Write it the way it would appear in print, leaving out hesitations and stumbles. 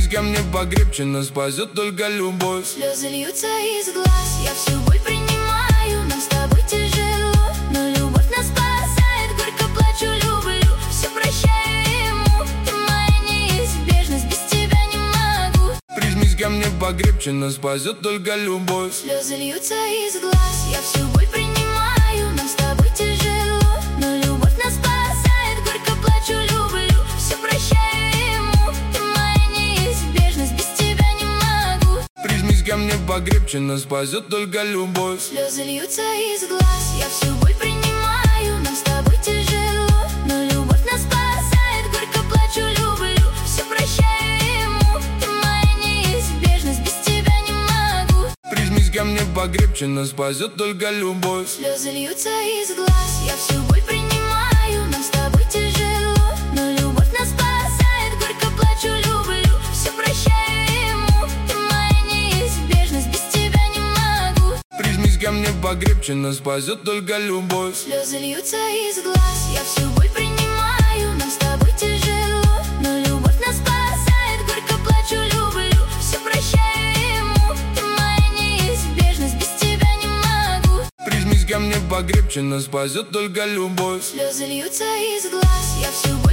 Прижмись ко мне покрепче, нас спасет только любовь. Слезы льются из глаз, я всю боль принимаю. Нам с тобой тяжело, но любовь нас спасает. Горько плачу, люблю, все прощаю ему. Ты моя неизбежность, без тебя не могу. Прижмись ко мне покрепче, нас спасет только любовь. Слезы льются из глаз, я всю боль принимаю. Нам с тобой тяжело, но любовь нас спасает. Горько плачу, люблю, все прощаю ему. Ты моя неизбежность, без тебя не могу. Прижмись ко мне покрепче, нас спасет только любовь. Слезы льются из глаз, я всю боль принимаю. Нам с тобой тяжело, но любовь нас спасает. Горько плачу, люблю, все прощаю ему. Ты моя неизбежность, без тебя не могу. Прижмись ко мне покрепче, нас спасет только любовь. Слезы льются из глаз, я всю боль принимаю. Нам с тобой тяжело, но любовь нас спасает. Горько плачу, люблю, все прощаю ему. Ты моя неизбежность, без тебя не могу. Прижмись ко мне покрепче, нас спасет только любовь. Слезы льются из глаз, я всю боль принимаю. Нам с тобой тяжело, но любовь нас спасает. Горько плачу, люблю, все прощаю ему. Ты моя неизбежность, без тебя не могу. Прижмись ко мне покрепче, нас спасет только любовь. Слезы льются из глаз, я всю боль